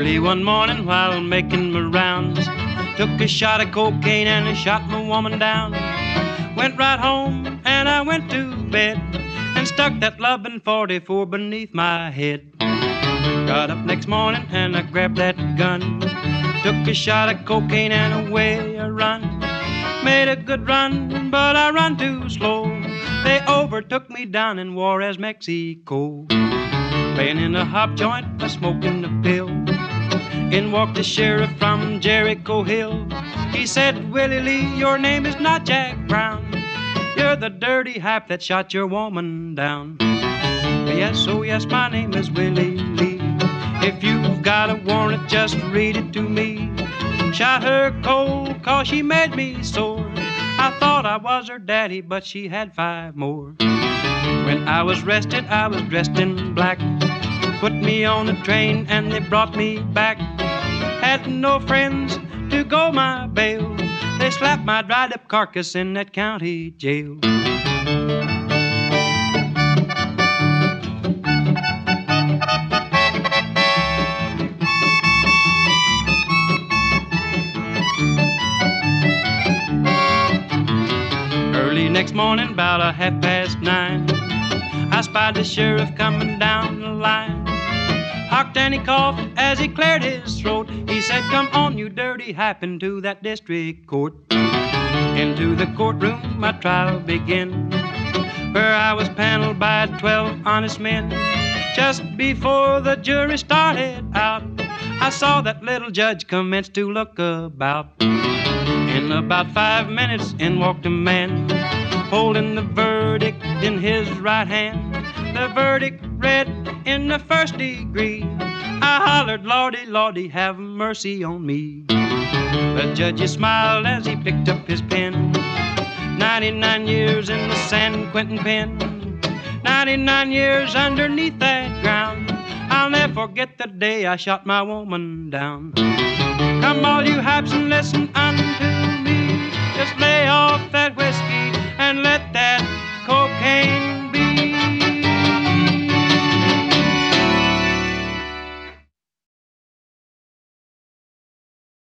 Early one morning while making my rounds, took a shot of cocaine and I shot my woman down. Went right home and I went to bed and stuck that loving 44 beneath my head. Got up next morning and I grabbed that gun, took a shot of cocaine and away I run. Made a good run, but I run too slow. They overtook me down in Juarez, Mexico. Laying in a hop joint, a smoking a pill. In walked the sheriff from Jericho Hill. He said, Willie Lee, your name is not Jack Brown. You're the dirty hype that shot your woman down. Yes, oh yes, my name is Willie Lee. If you've got a warrant, just read it to me. Shot her cold 'cause she made me sore. I thought I was her daddy, but she had 5 more. When I was arrested, I was dressed in black. Put me on a train and they brought me back. Had no friends to go my bail. They slapped my dried up carcass in that county jail. Early next morning, about 9:30, I spied the sheriff coming down the line. Hocked and he coughed as he cleared his throat. He said, come on, you dirty hype, into that district court. Into the courtroom my trial began, where I was paneled by 12 honest men. Just before the jury started out, I saw that little judge commence to look about. In about 5 minutes in walked a man, holding the verdict in his right hand. The verdict read in the first degree. I hollered, Lordy, Lordy, have mercy on me. The judge smiled as he picked up his pen. 99 years in the San Quentin pen, 99 years underneath that ground. I'll never forget the day I shot my woman down. Come all you hypes and listen unto me. Just lay off that whiskey and let that